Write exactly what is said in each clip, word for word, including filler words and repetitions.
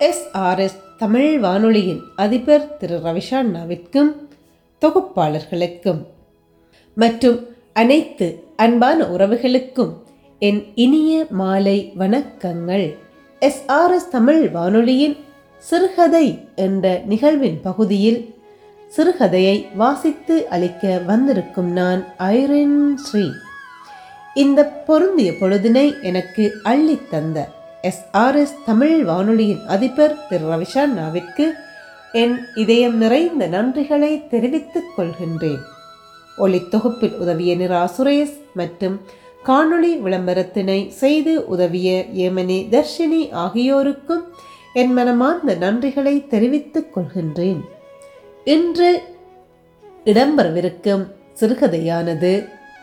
S R S Tamil வானொலியின் அதிபர் திரு ரவிஷாண்ணாவிற்கும் தொகுப்பாளர்களுக்கும் மற்றும் அனைத்து அன்பான உறவுகளுக்கும் என் இனிய மாலை வணக்கங்கள். எஸ் ஆர் எஸ் தமிழ் வானொலியின் சிறுகதை என்ற நிகழ்வின் பகுதியில் சிறுகதையை வாசித்து அளிக்க வந்திருக்கும் நான் ஐரின் ஸ்ரீ. இந்த பொருந்திய பொழுதினை எனக்கு அள்ளித்தந்த எஸ் ஆர் எஸ் தமிழ் வானொலியின் அதிபர் திரு ரவிஷாண்ணாவிற்கு என் இதயம் நிறைந்த நன்றிகளை தெரிவித்துக் கொள்கின்றேன். ஒளி தொகுப்பில் உதவிய நிரா சுரேஷ் மற்றும் காணொளி விளம்பரத்தினை செய்து உதவிய ஏமனி தர்ஷினி ஆகியோருக்கும் என் மனமார்ந்த நன்றிகளை தெரிவித்துக் கொள்கின்றேன். இன்று இடம்பெறவிருக்கும் சிறுகதையானது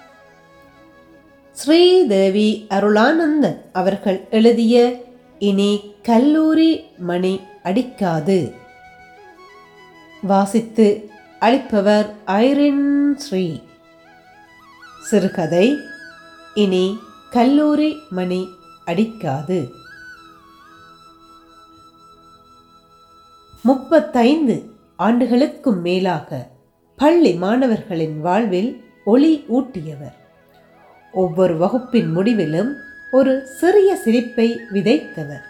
ஸ்ரீதேவி அருளானந்தன் அவர்கள் எழுதிய இனி கல்லூரி மணி அடிக்காது. வாசித்து அளிப்பவர் ஐரின் ஸ்ரீ. சிறுகதை இனி கல்லூரி மணி அடிக்காது. முப்பத்தைந்து ஆண்டுகளுக்கும் மேலாக பள்ளி மாணவர்களின் வாழ்வில் ஒளி ஊட்டியவர். ஒவ்வொரு வகுப்பின் முடிவிலும் ஒரு சிறிய சிரிப்பை விதைத்தவர்.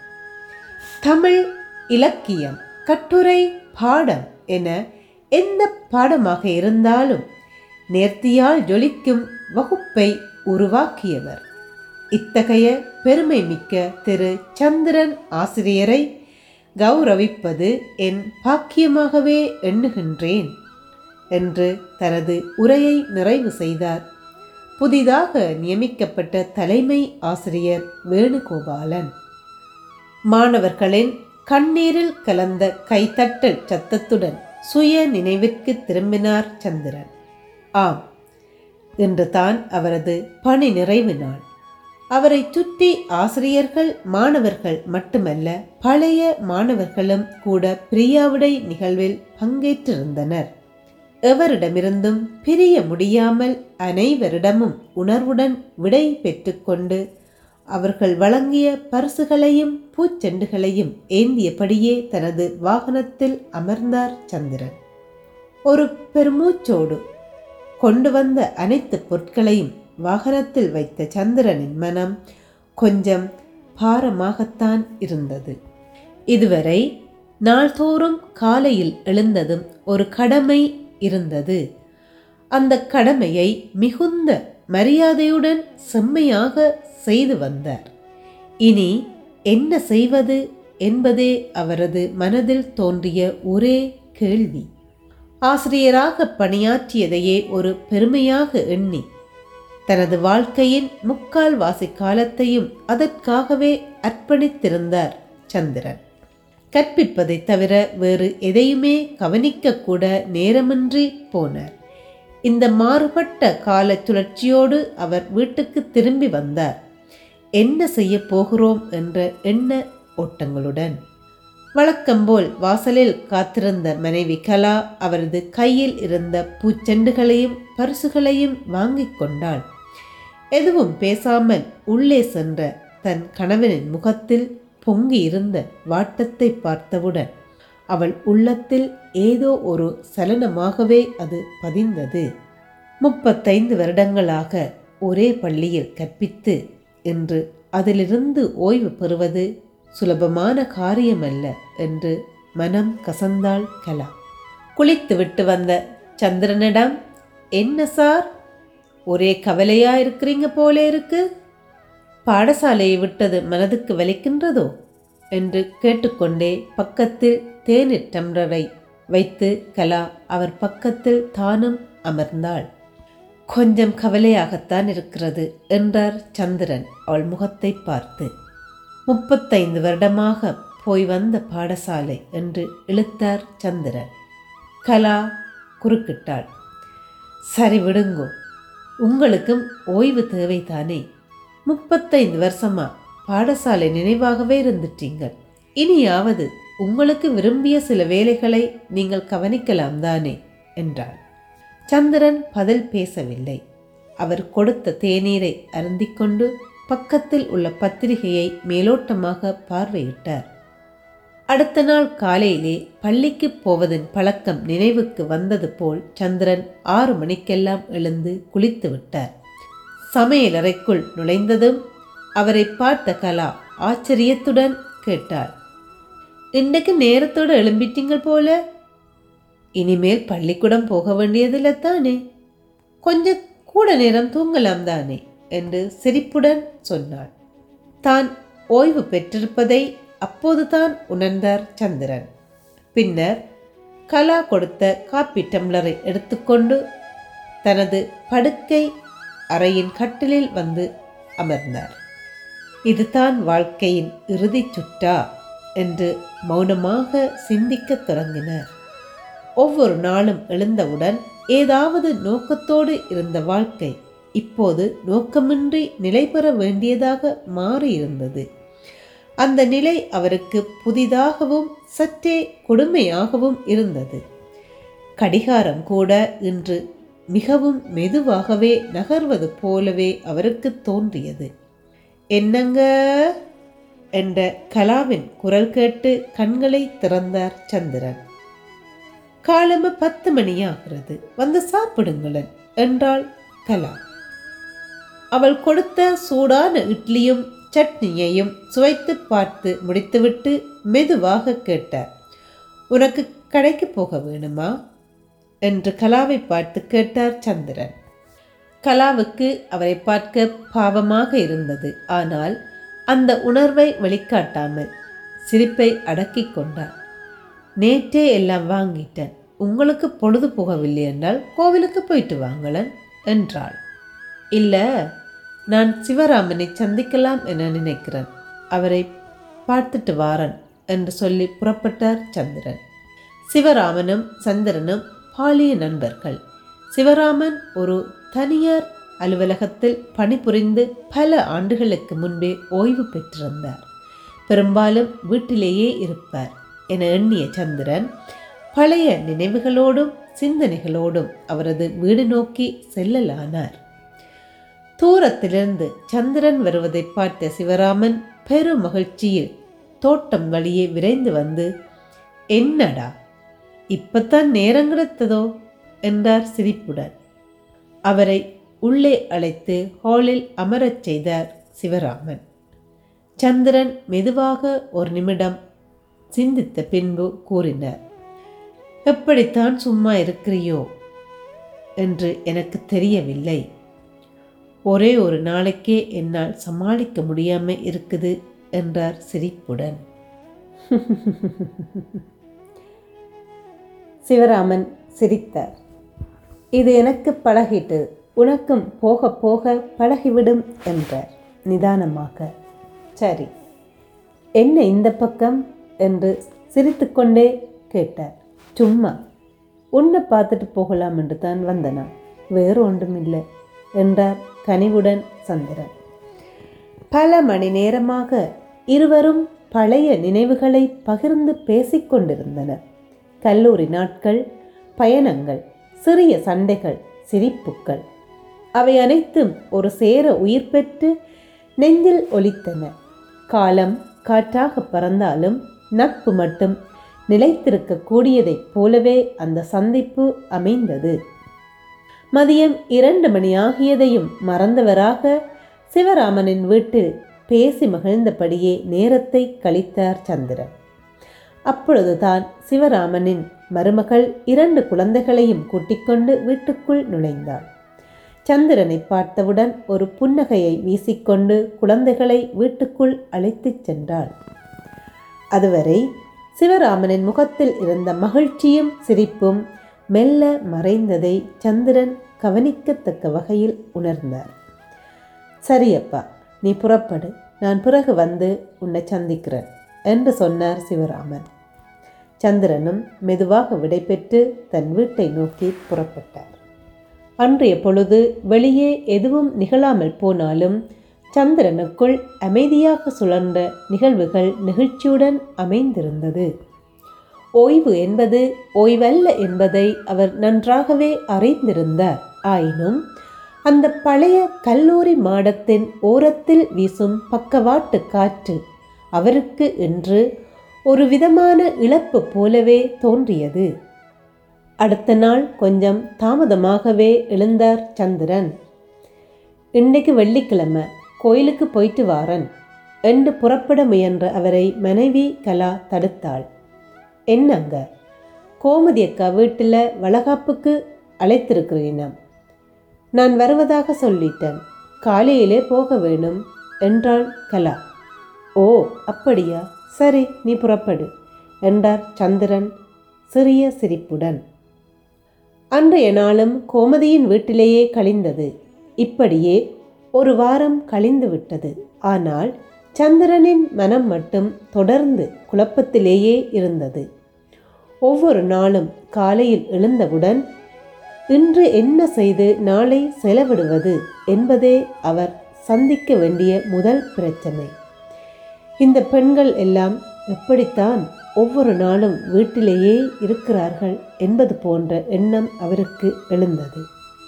தமிழ், இலக்கியம், கட்டுரை, பாடம் என எந்த பாடமாக இருந்தாலும் நேர்த்தியால் ஜொலிக்கும் வகுப்பை உருவாக்கியவர். இத்தகைய பெருமை மிக்க திரு சந்திரன் ஆசிரியரை கௌரவிப்பது என் பாக்கியமாகவே எண்ணுகின்றேன் என்று தனது உரையை நிறைவு செய்தார் புதிதாக நியமிக்கப்பட்ட தலைமை ஆசிரியர் வேணுகோபாலன். மாணவர்களின் கண்ணீரில் கலந்த கைத்தட்டல் சத்தத்துடன் சுய நினைவிற்கு திரும்பினார் சந்திரன். ஆம், இன்று தான் அவரது பணி நிறைவு நாள். அவரை சுற்றி ஆசிரியர்கள், மாணவர்கள் மட்டுமல்ல, பழைய மாணவர்களும் கூட பிரியாவிடை நிகழ்வில் பங்கேற்றிருந்தனர். எவரிடமிருந்தும் பிரிய முடியாமல் அனைவரிடமும் உணர்வுடன் விடை பெற்றுக்கொண்டு அவர்கள் வழங்கிய பரிசுகளையும் பூச்செண்டுகளையும் ஏந்தியபடியே தனது வாகனத்தில் அமர்ந்தார் சந்திரன். ஒரு பெருமூச்சோடு கொண்டு வந்த அனைத்து பொருட்களையும் வாகனத்தில் வைத்த சந்திரனின் மனம் கொஞ்சம் பாரமாகத்தான் இருந்தது. இதுவரை நாள்தோறும் காலையில் எழுந்ததும் ஒரு கடமை இருந்தது. அந்த கடமையை மிகுந்த மரியாதையுடன் செம்மையாக செய்து வந்தார். இனி என்ன செய்வது என்பதே அவரது மனதில் தோன்றிய ஒரே கேள்வி. ஆசிரியராக பணியாற்றியதையே ஒரு பெருமையாக எண்ணி தனது வாழ்க்கையின் முக்கால்வாசி காலத்தையும் அதற்காகவே அர்ப்பணித்திருந்தார் சந்திரன். கற்பிப்பதை தவிர வேறு எதையுமே கவனிக்க கூட நேரமின்றி போனார். இந்த மாறுபட்ட கால சுழற்சியோடு அவர் வீட்டுக்கு திரும்பி வந்தார். என்ன செய்ய போகிறோம் என்ற எண்ண ஓட்டங்களுடன். வழக்கம்போல் வாசலில் காத்திருந்த மனைவி கலா அவரது கையில் இருந்த பூச்செண்டுகளையும் பரிசுகளையும் வாங்கி கொண்டாள். எதுவும் பேசாமல் உள்ளே சென்ற தன் கணவனின் முகத்தில் பொங்கி இருந்த வாட்டத்தை பார்த்தவுடன் அவள் உள்ளத்தில் ஏதோ ஒரு சலனமாகவே அது பதிந்தது. முப்பத்தைந்து வருடங்களாக ஒரே பள்ளியில் கற்பித்து இன்று அதிலிருந்து ஓய்வு பெறுவது சுலபமான காரியமல்ல என்று மனம் கசந்தாள் கலா. குளித்து விட்டு வந்த சந்திரனிடம், என்ன சார், ஒரே கவலையா இருக்கிறீங்க போலே இருக்கு, பாடசாலையை விட்டது மனதுக்கு வலிக்கின்றதோ என்று கேட்டுக்கொண்டே பக்கத்தில் தேநீர் டம்ளரை வைத்து கலா அவர் பக்கத்தில் தானும் அமர்ந்தாள். கொஞ்சம் கவலையாகத்தான் இருக்கிறது என்றார் சந்திரன் அவள் முகத்தை பார்த்து. முப்பத்தைந்து வருடமாக போய் வந்த பாடசாலை என்று இழுத்தார் சந்திரன். கலா குறுக்கிட்டாள். சரி விடுங்கோ, உங்களுக்கும் ஓய்வு தேவைதானே. முப்பத்தைந்து வருஷமா பாடசாலை நினைவாகவே இருந்துட்டீங்கள். இனியாவது உங்களுக்கு விரும்பிய சில வேலைகளை நீங்கள் கவனிக்கலாம் தானே என்றாள். சந்திரன் பதில் பேசவில்லை. அவர் கொடுத்த தேநீரை அருந்திக்கொண்டு பக்கத்தில் உள்ள பத்திரிகையை மேலோட்டமாக பார்வையிட்டார். அடுத்த நாள் காலையிலே பள்ளிக்கு போவதன் பழக்கம் நினைவுக்கு வந்தது போல் சந்திரன் ஆறு மணிக்கெல்லாம் எழுந்து குளித்து விட்டார். சமையலறைக்குள் நுழைந்ததும் அவரை பார்த்த கலா ஆச்சரியத்துடன் கேட்டாள், இன்றைக்கு நேரத்தோடு எழும்பிட்டீங்கள் போல? இனிமேல் பள்ளிக்கூடம் போக வேண்டியதில்லை தானே, கொஞ்சம் கூட நேரம் தூங்கலாம் தானே என்று சிரிப்புடன் சொன்னாள். தான் ஓய்வு பெற்றிருப்பதை அப்போதுதான் உணர்ந்தார் சந்திரன். பின்னர் கலா கொடுத்த காப்பி டம்ளரை எடுத்துக்கொண்டு தனது படுக்கை அறையின் கட்டிலில் வந்து அமர்ந்தார். இதுதான் வாழ்க்கையின் இறுதி சுற்றா என்று மௌனமாக சிந்திக்கத் தொடங்கினார். ஒவ்வொரு நாளும் எழுந்தவுடன் ஏதாவது நோக்கத்தோடு இருந்த வாழ்க்கை இப்போது நோக்கமின்றி நிலை பெற வேண்டியதாக மாறியிருந்தது. அந்த நிலை அவருக்கு புதிதாகவும் சற்றே கொடுமையாகவும் இருந்தது. கடிகாரம் கூட இன்று மிகவும் மெதுவாகவே நகர்வது போலவே அவருக்கு தோன்றியது. என்னங்க என்ற கலாவின் குரல் கேட்டு கண்களை திறந்தார் சந்திரன். காலம பத்து மணியாகிறது, வந்து சாப்பிடுங்களன் என்றாள் கலா. அவள் கொடுத்த சூடான இட்லியும் சட்னியையும் சுவைத்து பார்த்து முடித்துவிட்டு மெதுவாக கேட்டார், உனக்கு கடைக்கு போக வேணுமா என்று கலாவை பார்த்து கேட்டார் சந்திரன். கலாவுக்கு அவரை பார்க்க பாவமாக இருந்தது. ஆனால் அந்த உணர்வை வெளிக்காட்டாமல் சிரிப்பை அடக்கி கொண்டார். நேற்றே எல்லாம் வாங்கிட்டேன், உங்களுக்கு பொழுது போகவில்லை என்றால் கோவிலுக்கு போயிட்டு வாங்களன் என்றாள். இல்லை, நான் சிவராமனை சந்திக்கலாம் என நினைக்கிறேன், அவரை பார்த்துட்டு வாரன் என்று சொல்லி புறப்பட்டார் சந்திரன். சிவராமனும் சந்திரனும் பாலிய நண்பர்கள். சிவராமன் ஒரு தனியார் அலுவலகத்தில் பணிபுரிந்து பல ஆண்டுகளுக்கு முன்பே ஓய்வு பெற்றிருந்தார். பெரும்பாலும் வீட்டிலேயே இருப்பார் என எண்ணிய சந்திரன் பழைய நினைவுகளோடும் சிந்தனைகளோடும் அவரது வீடு நோக்கி செல்லலானார். தூரத்திலிருந்து சந்திரன் வருவதை பார்த்த சிவராமன் பெரும் மகிழ்ச்சியில் தோட்டம் வழியே விரைந்து வந்து, என்னடா இப்பத்தான் நேரம் கிடைத்ததோ என்றார் சிரிப்புடன். அவரை உள்ளே அழைத்து ஹாலில் அமரச் செய்தார் சிவராமன். சந்திரன் மெதுவாக ஒரு நிமிடம் சிந்தித்த பின்பு கூறினார், எப்படித்தான் சும்மா இருக்கிறியோ என்று எனக்கு தெரியவில்லை. ஒரே ஒரு நாளைக்கே என்னால் சமாளிக்க முடியாம இருக்குது என்றார் சிரிப்புடன். சிவராமன் சிரித்தார். இது எனக்கு பழகிட்டு, உனக்கும் போக போக பழகிவிடும் என்றார் நிதானமாக. சரி, என்ன இந்த பக்கம் என்று சிரித்துக்கொண்டே கேட்டார். சும்மா உன்னை பார்த்துட்டு போகலாம் என்று தான் வந்தனா, வேறு ஒன்றும் இல்லை என்றார் கனிவுடன் சந்திரன். பல மணி நேரமாக இருவரும் பழைய நினைவுகளை பகிர்ந்து பேசிக்கொண்டிருந்தனர். கல்லூரி நாட்கள், பயணங்கள், சிறிய சண்டைகள், சிரிப்புக்கள், அவை அனைத்தும் ஒரு சேர உயிர் பெற்று நெஞ்சில் ஒலித்தன. காலம் காற்றாக பறந்தாலும் நட்பு மட்டும் நிலைத்திருக்க கூடியதைப் போலவே அந்த சந்திப்பு அமைந்தது. மதியம் இரண்டு மணி ஆகியதையும் மறந்தவராக சிவராமனின் வீட்டில் பேசி மகிழ்ந்தபடியே நேரத்தை கழித்தார் சந்திரன். அப்பொழுதுதான் சிவராமனின் மருமகள் இரண்டு குழந்தைகளையும் கூட்டிக்கொண்டு வீட்டுக்குள் நுழைந்தாள். சந்திரனை பார்த்தவுடன் ஒரு புன்னகையை வீசிக்கொண்டு குழந்தைகளை வீட்டுக்குள் அழைத்துச் சென்றாள். அதுவரை சிவராமனின் முகத்தில் இருந்த மகிழ்ச்சியும் சிரிப்பும் மெல்ல மறைந்ததை சந்திரன் கவனிக்கத்தக்க வகையில் உணர்ந்தார். சரியப்பா, நீ புறப்படு, நான் பிறகு வந்து உன்னை சந்திக்கிறேன் என்று சொன்னார் சிவராமன். சந்திரனும் மெதுவாக விடைபெற்று தன் வீட்டை நோக்கி புறப்பட்டார். அன்றைய பொழுது வெளியே எதுவும் நிகழாமல் போனாலும் சந்திரனுக்குள் அமைதியாக சுழன்ற நிகழ்வுகள் நெகிழ்ச்சியுடன் அமைந்திருந்தது. ஓய்வு என்பது ஓய்வல்ல என்பதை அவர் நன்றாகவே அறிந்திருந்தார். ஆயினும் அந்த பழைய கல்லூரி மாடத்தின் ஓரத்தில் வீசும் பக்கவாட்டு காற்று அவருக்கு இன்று ஒரு விதமான இழப்பு போலவே தோன்றியது. அடுத்த நாள் கொஞ்சம் தாமதமாகவே எழுந்தார் சந்திரன். இன்றைக்கு வெள்ளிக்கிழமை, கோயிலுக்கு போயிட்டு வாரன் என்று புறப்பட முயன்ற அவரை மனைவி கலா தடுத்தாள். என்னங்க, கோமதி அக்கா வீட்டில் வளகாப்புக்கு அழைத்திருக்கிறீனாம். நான் வருவதாக சொல்லிட்டேன், காலையிலே போக வேணும் என்றாள் கலா. ஓ அப்படியா, சரி நீ புறப்படு என்றார் சந்திரன் சிறிய சிரிப்புடன். அன்றைய நாளும் கோமதியின் வீட்டிலேயே கழிந்தது. இப்படியே ஒரு வாரம் கழிந்து விட்டது. ஆனால் சந்திரனின் மனம் மட்டும் தொடர்ந்து குழப்பத்திலேயே இருந்தது. ஒவ்வொரு நாளும் காலையில் எழுந்தவுடன் இன்று என்ன செய்து நாளை செலவிடுவது என்பதே அவர் சந்திக்க வேண்டிய முதல் பிரச்சனை. இந்த பெண்கள் எல்லாம் எப்படித்தான் ஒவ்வொரு நாளும் வீட்டிலேயே இருக்கிறார்கள் என்பது போன்ற எண்ணம் அவருக்கு எழுந்தது.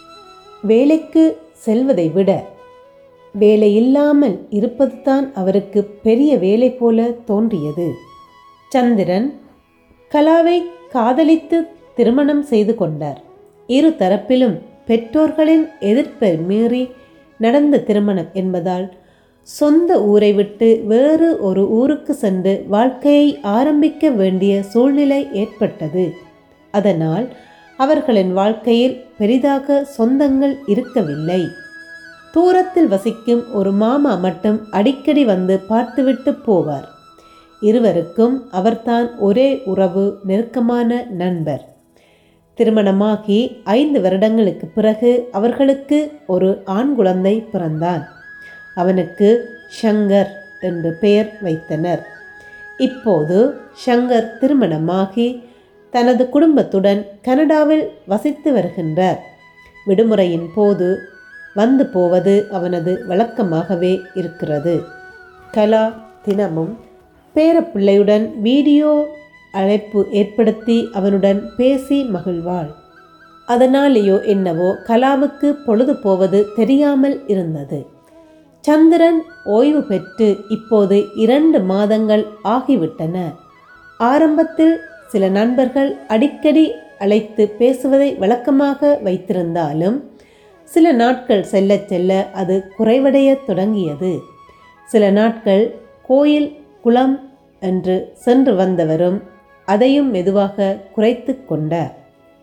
வேலைக்கு செல்வதை விட வேலை இல்லாமல் இருப்பது தான் அவருக்கு பெரிய வேலை போல தோன்றியது. சந்திரன் கலாவை காதலித்து திருமணம் செய்து கொண்டார். இரு தரப்பிலும் பெற்றோர்களின் எதிர்ப்பை மீறி நடந்த திருமணம் என்பதால் சொந்த ஊரை விட்டு வேறு ஒரு ஊருக்கு சென்று வாழ்க்கையை ஆரம்பிக்க வேண்டிய சூழ்நிலை ஏற்பட்டது. அதனால் அவர்களின் வாழ்க்கையில் பெரிதாக சொந்தங்கள் இருக்கவில்லை. தூரத்தில் வசிக்கும் ஒரு மாமா மட்டும் அடிக்கடி வந்து பார்த்துவிட்டு போவார். இருவருக்கும் அவர்தான் ஒரே உறவு, நெருக்கமான நண்பர். திருமணமாகி ஐந்து வருடங்களுக்கு பிறகு அவர்களுக்கு ஒரு ஆண் குழந்தை பிறந்தான். அவனுக்கு ஷங்கர் என்று பெயர் வைத்தனர். இப்போது ஷங்கர் திருமணமாகி தனது குடும்பத்துடன் கனடாவில் வசித்து வருகின்றார். விடுமுறையின் போது வந்து போவது அவனது வழக்கமாகவே இருக்கிறது. கலா தினமும் பேரப்பிள்ளையுடன் வீடியோ அழைப்பு ஏற்படுத்தி அவனுடன் பேசி மகிழ்வாள். அதனாலேயோ என்னவோ கலாவுக்கு பொழுது போவது தெரியாமல் இருந்தது. சந்திரன் ஓய்வு பெற்று இப்போது இரண்டு மாதங்கள் ஆகிவிட்டன. ஆரம்பத்தில் சில நண்பர்கள் அடிக்கடி அழைத்து பேசுவதை வழக்கமாக வைத்திருந்தாலும் சில நாட்கள் செல்ல செல்ல அது குறைவடைய தொடங்கியது. சில நாட்கள் கோயில் குளம் என்று சென்று வந்தவரும் அதையும் மெதுவாக குறைத்து கொண்டார்.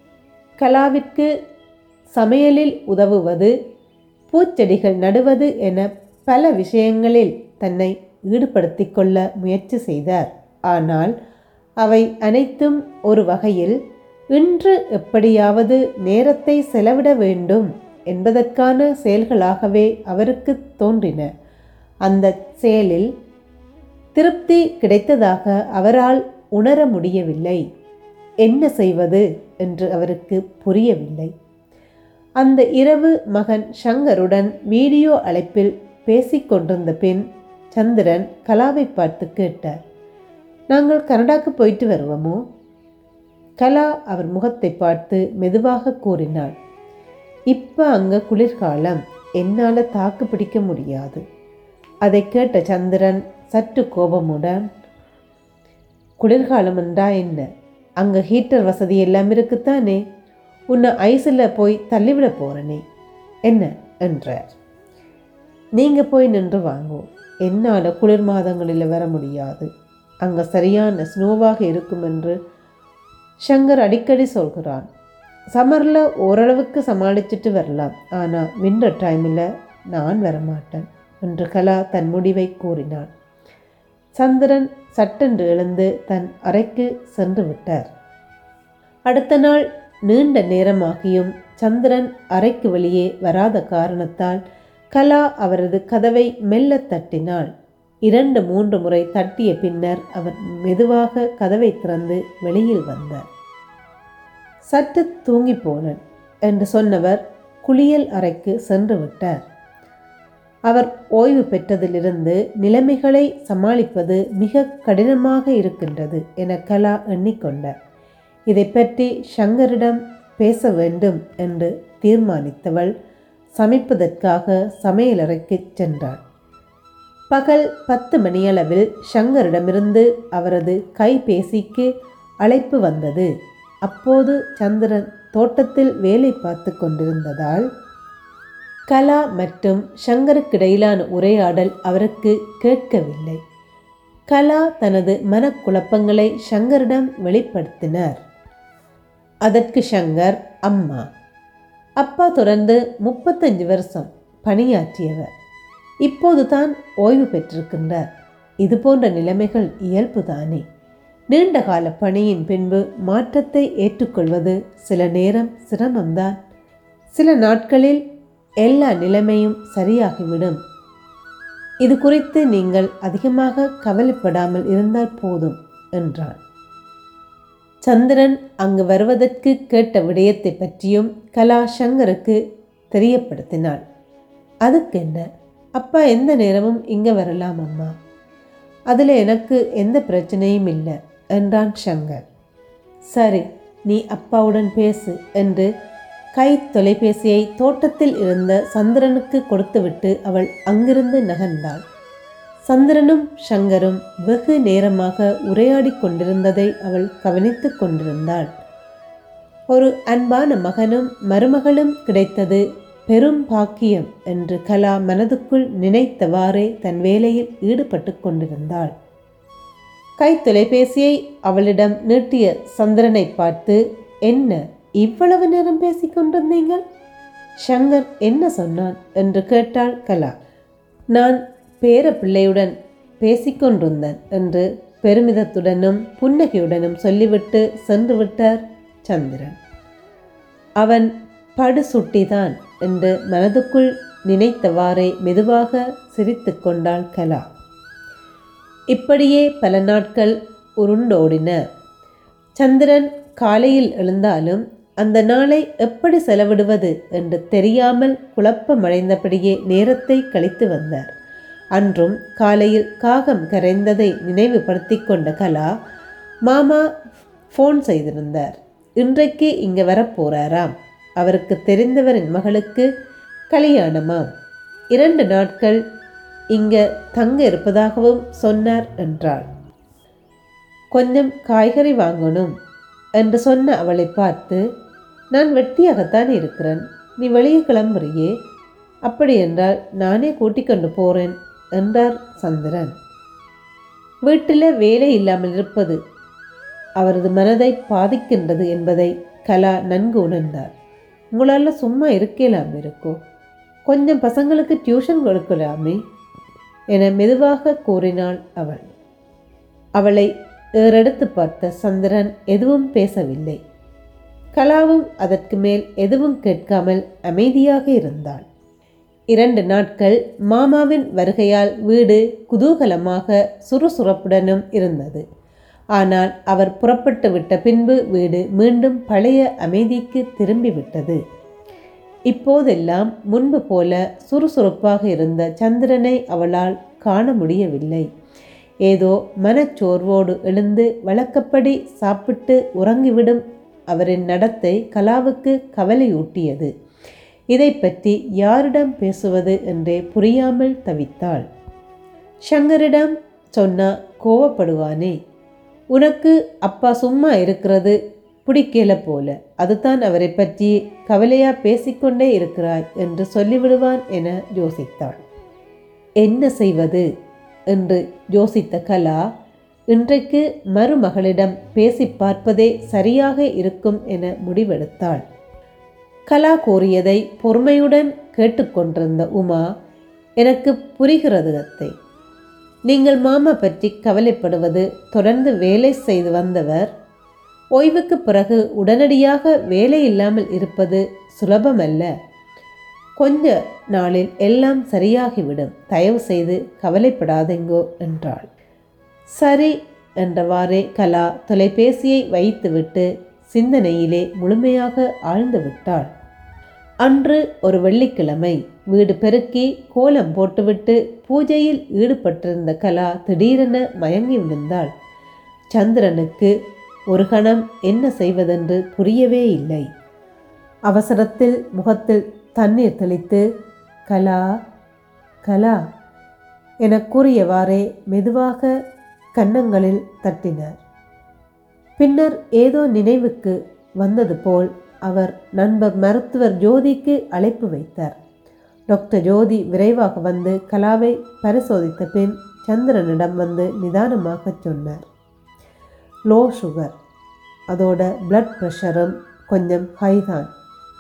கலாவிற்கு சமையலில் உதவுவது, பூச்செடிகள் நடுவது என பல விஷயங்களில் தன்னை ஈடுபடுத்தி கொள்ள முயற்சி செய்தார். ஆனால் அவை அனைத்தும் ஒரு வகையில் இன்று எப்படியாவது நேரத்தை செலவிட வேண்டும் என்பதற்கான செயல்களாகவே அவருக்கு தோன்றின. அந்த செயலில் திருப்தி கிடைத்ததாக அவரால் உணர முடியவில்லை. என்ன செய்வது என்று அவருக்கு புரியவில்லை. அந்த இரவு மகன் ஷங்கருடன் வீடியோ அழைப்பில் பேசிக்கொண்டிருந்த பின் சந்திரன் கலாவை பார்த்து கேட்டார், நாங்கள் கனடாக்கு போயிட்டு வருவோமோ? கலா அவர் முகத்தை பார்த்து மெதுவாக கூறினாள், இப்போ அங்கே குளிர்காலம், என்னால் தாக்கு பிடிக்க முடியாது. அதை கேட்ட சந்திரன் சற்று கோபமுடன், குளிர்காலம் என்றா என்ன? அங்கே ஹீட்டர் வசதி எல்லாம் இருக்குத்தானே, உன்னை ஐஸில் போய் தள்ளிவிட போகிறனே என்ன என்றார். நீங்கள் போய் நின்று வாங்கோ, என்னால் குளிர் மாதங்களில் வர முடியாது, அங்கே சரியான ஸ்னோவாக இருக்கும் என்று ஷங்கர் அடிக்கடி சொல்கிறான். சம்மரில் ஓரளவுக்கு சமாளிச்சுட்டு வரலாம், ஆனால் வின்டர் டைமில் நான் வரமாட்டேன் என்று கலா தன் முடிவை கூறினாள். சந்திரன் சட்டென்று எழுந்து தன் அறைக்கு சென்று விட்டார். அடுத்த நாள் நீண்ட நேரமாகியும் சந்திரன் அறைக்கு வெளியே வராத காரணத்தால் கலா அவரது கதவை மெல்ல தட்டினாள். இரண்டு மூன்று முறை தட்டிய பின்னர் அவர் மெதுவாக கதவை திறந்து வெளியில் வந்தார். சற்று தூங்கி போனேன் என்று சொன்னவர் குளியல் அறைக்கு சென்று விட்டார். அவர் ஓய்வு பெற்றதிலிருந்து நிலைமைகளை சமாளிப்பது மிக கடினமாக இருக்கின்றது என கலா எண்ணிக்கொண்டார். இதை பற்றி ஷங்கரிடம் பேச வேண்டும் என்று தீர்மானித்தவள் சமைப்பதற்காக சமையலறைக்கு சென்றாள். பகல் பத்து மணியளவில் சங்கரிடமிருந்து அவரது கைபேசிக்கு அழைப்பு வந்தது. அப்போது சந்திரன் தோட்டத்தில் வேலை பார்த்து கொண்டிருந்ததால் கலா மற்றும் சங்கருக்கிடையிலான உரையாடல் அவருக்கு கேட்கவில்லை. கலா தனது மனக்குழப்பங்களை சங்கரிடம் வெளிப்படுத்தினார். அதற்கு சங்கர், அம்மா, அப்பா தொடர்ந்து முப்பத்தஞ்சு வருஷம் பணியாற்றியவர். இப்போது தான் ஓய்வு பெற்றிருக்கின்றார். இது போன்ற நிலைமைகள் இயல்புதானே. நீண்டகால பணியின் பின்பு மாற்றத்தை ஏற்றுக்கொள்வது சில நேரம் சிரமம்தான். சில நாட்களில் எல்லா நிலைமையும் சரியாகிவிடும். இது குறித்து நீங்கள் அதிகமாக கவலைப்படாமல் இருந்தால் போதும் என்றான். சந்திரன் அங்கு வருவதற்கு கேட்ட விடயத்தை பற்றியும் கலா சங்கருக்கு தெரியப்படுத்தினாள். அதுக்கு என்ன, அப்பா எந்த நேரமும் இங்கே வரலாம் அம்மா, அதில் எனக்கு எந்த பிரச்சனையும் இல்லை என்றான் சங்கர். சரி, நீ அப்பாவுடன் பேசு என்று கை தொலைபேசியை தோட்டத்தில் இருந்த சந்திரனுக்கு கொடுத்துவிட்டு அவள் அங்கிருந்து நகர்ந்தாள். சந்திரனும் சங்கரும் வெகு நேரமாக உரையாடி கொண்டிருந்ததை அவள் கவனித்து கொண்டிருந்தாள். ஒரு அன்பான மகனும் மருமகளும் கிடைத்தது பெரும் பாக்கியம் என்று கலா மனதுக்குள் நினைத்தவாறே தன் வேலையில் ஈடுபட்டு கொண்டிருந்தாள். கை தொலைபேசியை அவளிடம் நீட்டிய சந்திரனை பார்த்து, என்ன இவ்வளவு நேரம் பேசிக்கொண்டிருந்தீங்கள்? சங்கர் என்ன சொன்னான் என்று கேட்டாள் கலா. நான் பேர பிள்ளையுடன் பேசிக்கொண்டிருந்தேன் என்று பெருமிதத்துடனும் புன்னகையுடனும் சொல்லிவிட்டு சென்று விட்டார் சந்திரன். அவன் படு சுட்டிதான் என்று மனதுக்குள் நினைத்தவாறே மெதுவாக சிரித்து கொண்டாள் கலா. இப்படியே பல நாட்கள் உருண்டோடின. சந்திரன் காலையில் எழுந்தாலும் அந்த நாளை எப்படி செலவிடுவது என்று தெரியாமல் குழப்பமடைந்தபடியே நேரத்தை கழித்து வந்தார். அன்றும் காலையில் காகம் கரைந்ததை நினைவுபடுத்தி கொண்ட கலா, மாமா ஃபோன் செய்திருந்தார். இன்றைக்கு இங்கே வரப்போறாராம். அவருக்கு தெரிந்தவரின் மகளுக்கு கல்யாணமாம். இரண்டு நாட்கள் இங்கே தங்க இருப்பதாகவும் சொன்னார் என்றாள். கொஞ்சம் காய்கறி வாங்கணும் என்று சொன்ன அவளை பார்த்து, நான் வெட்டியாகத்தான் இருக்கிறேன், நீ வெளியே கிளம்புறியே, அப்படி என்றால் நானே கூட்டிக் கொண்டு போகிறேன் என்றார் சந்திரன். வீட்டில் வேலை இல்லாமல் இருப்பது அவரது மனதை பாதிக்கின்றது என்பதை கலா நன்கு உணர்ந்தார். உங்களால் சும்மா இருக்கலாமே இருக்கோ, கொஞ்சம் பசங்களுக்கு டியூஷன் கொடுக்கலாமே என மெதுவாக கூறினாள் அவள். அவளை ஏறெடுத்து பார்த்த சந்திரன் எதுவும் பேசவில்லை. கலாவும் அதற்கு மேல் எதுவும் கேட்காமல் அமைதியாக இருந்தாள். இரண்டு நாட்கள் மாமாவின் வருகையால் வீடு குதூகலமாக சுறுசுறுப்புடனும் இருந்தது. ஆனால் அவர் புறப்பட்டு விட்ட பின்பு வீடு மீண்டும் பழைய அமைதிக்கு திரும்பிவிட்டது. இப்போதெல்லாம் முன்பு போல சுறுசுறுப்பாக இருந்த சந்திரனை அவளால் காண முடியவில்லை. ஏதோ மனச்சோர்வோடு எழுந்து வழக்கப்படி சாப்பிட்டு உறங்கிவிடும் அவரின் நடத்தை கலாவுக்கு கவலையூட்டியது. இதை பற்றி யாரிடம் பேசுவது என்றே புரியாமல் தவித்தாள். சங்கரிடம் சொன்னா கோவப்படுவானே, உனக்கு அப்பா சும்மா இருக்கிறது பிடிக்கல போல, அதுதான் அவரை பற்றி கவலையா பேசிக்கொண்டே இருக்கிறாய் என்று சொல்லிவிடுவான் என யோசித்தாள். என்ன செய்வது என்று யோசித்த கலா, இன்றைக்கு மருமகளிடம் பேசி பார்ப்பதே சரியாக இருக்கும் என முடிவெடுத்தாள். கலா கூறியதை பொறுமையுடன் கேட்டுக்கொண்டிருந்த உமா, எனக்கு புரிகிறது அத்தை, நீங்கள் மாமா பற்றி கவலைப்படுவது, தொடர்ந்து வேலை செய்து வந்தவர், ஓய்வுக்கு பிறகு உடனடியாக வேலை இல்லாமல் இருப்பது சுலபமல்ல. கொஞ்ச நாளில் எல்லாம் சரியாகிவிடும், தயவு செய்து கவலைப்படாதெங்கோ என்றாள். சரி என்றவாறே கலா தொலைபேசியை வைத்துவிட்டு சிந்தனையிலே முழுமையாக ஆழ்ந்து விட்டாள். அன்று ஒரு வெள்ளிக்கிழமை. வீடு பெருக்கி கோலம் போட்டுவிட்டு பூஜையில் ஈடுபட்டிருந்த கலா திடீரென மயங்கி விழுந்தாள். சந்திரனுக்கு ஒரு கணம் என்ன செய்வதென்று புரியவே இல்லை. அவசரத்தில் முகத்தில் தண்ணீர் தெளித்து, கலா கலா என கூறியவாறே மெதுவாக கன்னங்களில் தட்டினார். பின்னர் ஏதோ நினைவுக்கு வந்தது போல் அவர் நண்பர் மருத்துவர் ஜோதிக்கு அழைப்பு வைத்தார். டாக்டர் ஜோதி விரைவாக வந்து கலாவை பரிசோதித்த பின் சந்திரனிடம் வந்து நிதானமாக சொன்னார். லோ சுகர், அதோட பிளட் ப்ரெஷரும் கொஞ்சம் ஹை தான்.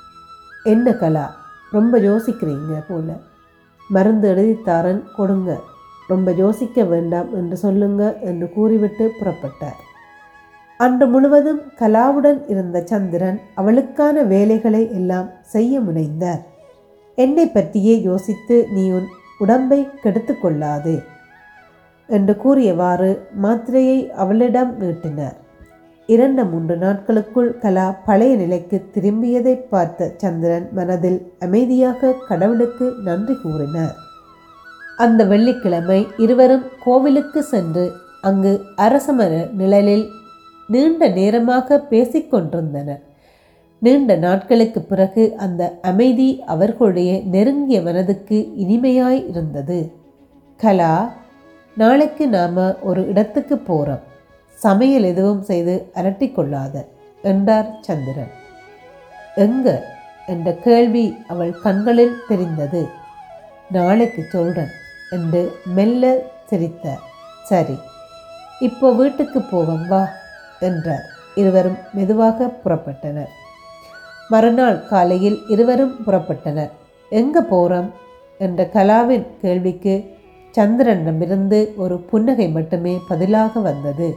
என்ன கலா, ரொம்ப யோசிக்கிறீங்க போல. மருந்து எழுதித்தாரன் கொடுங்க, ரொம்ப யோசிக்க வேண்டாம் என்று சொல்லுங்க என்று கூறிவிட்டு புறப்பட்டார். அன்று முழுவதும் கலாவுடன் இருந்த சந்திரன் அவளுக்கான வேலைகளை எல்லாம் செய்ய முனைந்தார். என்னை பற்றியே யோசித்து நீ உன் உடம்பை கெடுத்து கொள்ளாதே என்று கூறியவாறு மாத்திரையை அவளிடம் நீட்டினார். இரண்டு மூன்று நாட்களுக்குள் கலா பழைய நிலைக்கு திரும்பியதை பார்த்த சந்திரன் மனதில் அமைதியாக கடவுளுக்கு நன்றி கூறினார். அந்த வெள்ளிக்கிழமை இருவரும் கோவிலுக்கு சென்று அங்கு அரசமர நிழலில் நீண்ட நேரமாக பேசிக்கொண்டிருந்தனர். நீண்ட நாட்களுக்கு பிறகு அந்த அமைதி அவர்களுடைய நெருங்கிய மனதுக்கு இனிமையாய் இருந்தது. கலா, நாளைக்கு நாம ஒரு இடத்துக்கு போகிறோம், சமையல் எதுவும் செய்து அரட்டி கொள்ளாத என்றார் சந்திரன். எங்க என்ற கேள்வி அவள் கண்களில் தெரிந்தது. நாளைக்கு சொல்றேன் என்று மெல்ல சிரித்தார். சரி, இப்போ வீட்டுக்கு போவோம் வா என்றார். இருவரும் மெதுவாக புறப்பட்டனர். மறுநாள் காலையில் இருவரும் புறப்பட்டனர். எங்க போகிறோம் என்ற கலாவின் கேள்விக்கு சந்திரனிடமிருந்து ஒரு புன்னகை மட்டுமே பதிலாக வந்தது.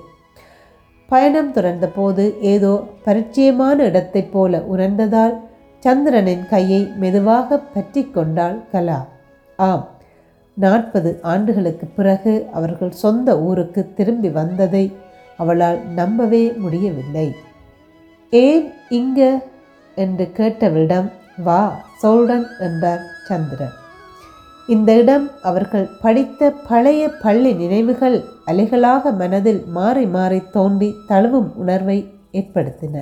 பயணம் தொடர்ந்த போது ஏதோ பரிச்சயமான இடத்தைப் போல உணர்ந்ததால் சந்திரனின் கையை மெதுவாக பற்றி கொண்டாள் கலா. ஆம், நாற்பது ஆண்டுகளுக்கு பிறகு அவர்கள் சொந்த ஊருக்கு திரும்பி வந்ததை அவளால் நம்பவே முடியவில்லை. ஏன் இங்க என்று கேட்டவளிடம் வா சொல்றன் என்றார் சந்திரன். இந்த இடம் அவர்கள் படித்த பழைய பள்ளி நினைவுகள் அலைகளாக மனதில் மாறி மாறி தோன்றி தழுவும் உணர்வை ஏற்படுத்தின.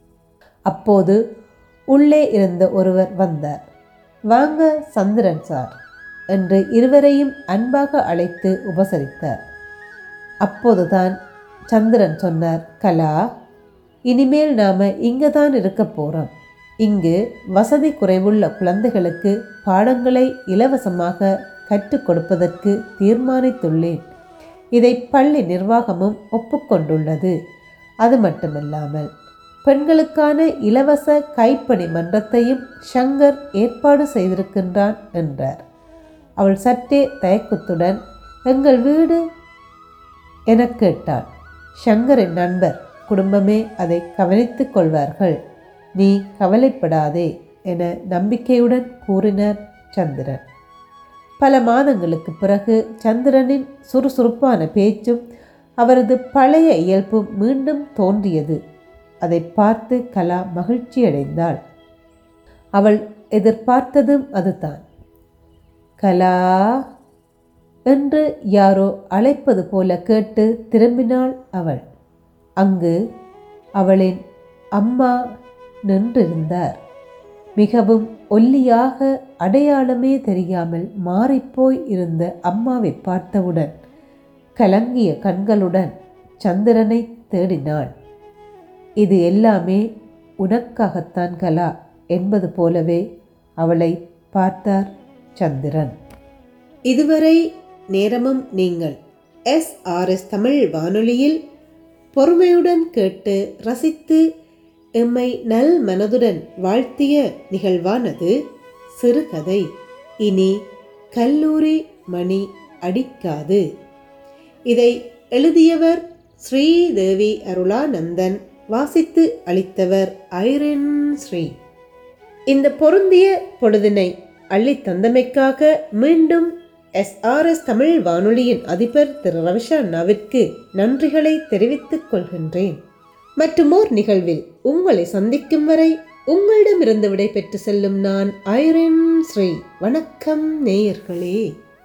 அப்போது உள்ளே இருந்த ஒருவர் வந்தார். வாங்க சந்திரன் சார் என்று இருவரையும் அன்பாக அழைத்து உபசரித்தார். அப்போதுதான் சந்திரன் சொன்னார், கலா, இனிமேல் நாம இங்கே தான் இருக்க போகிறோம். இங்கு வசதி குறைவுள்ள குழந்தைகளுக்கு பாடங்களை இலவசமாக கற்றுக் கொடுப்பதற்கு தீர்மானித்துள்ளேன். இதை பள்ளி நிர்வாகமும் ஒப்புக்கொண்டுள்ளது. அது மட்டுமல்லாமல் பெண்களுக்கான இலவச கைப்பணி மன்றத்தையும் ஷங்கர் ஏற்பாடு செய்திருக்கின்றான் என்றார். அவள் சற்றே தயக்கத்துடன் எங்கள் வீடு என கேட்டாள். ஷங்கரின் நண்பர் குடும்பமே அதை கவனித்துக் கொள்வார்கள், நீ கவலைப்படாதே என நம்பிக்கையுடன் கூறினார் சந்திரன். பல மாதங்களுக்கு பிறகு சந்திரனின் சுறுசுறுப்பான பேச்சும் அவரது பழைய இயல்பும் மீண்டும் தோன்றியது. அதை பார்த்து கலா மகிழ்ச்சியடைந்தாள். அவள் எதிர்பார்த்ததும் அதுதான். கலா என்று யாரோ அழைப்பது போல கேட்டு திரும்பினாள் அவள். அங்கு அவளின் அம்மா நின்றிருந்தார். மிகவும் ஒல்லியாக, அடையாளமே தெரியாமல் மாறிப்போய் இருந்த அம்மாவை பார்த்தவுடன் கலங்கிய கண்களுடன் சந்திரனை தேடினாள். இது எல்லாமே உனக்காகத்தான் கலா என்பது போலவே அவளை பார்த்தார் சந்திரன். இதுவரை நேரமும் நீங்கள் எஸ் ஆர் எஸ் தமிழ் வானொலியில் பொறுமையுடன் கேட்டு ரசித்து எம்மை நல் மனதுடன் வாழ்த்திய நிகழ்வானது சிறுகதை இனி கல்லூரி மணி அடிக்காது. இதை எழுதியவர் ஸ்ரீதேவி அருளானந்தன், வாசித்து அளித்தவர் ஐரின் ஸ்ரீ. இந்த பொருந்திய பொழுதினை அள்ளி தந்தமைக்காக மீண்டும் எஸ் ஆர் எஸ் தமிழ் வானொலியின் அதிபர் திரு ரவிஷாண்ணாவிற்கு நன்றிகளை தெரிவித்துக் கொள்கின்றேன். மற்றுமோர் நிகழ்வில் உங்களை சந்திக்கும் வரை உங்களிடமிருந்து விடை பெற்று செல்லும் நான் ஐரின் ஸ்ரீ. வணக்கம் நேயர்களே.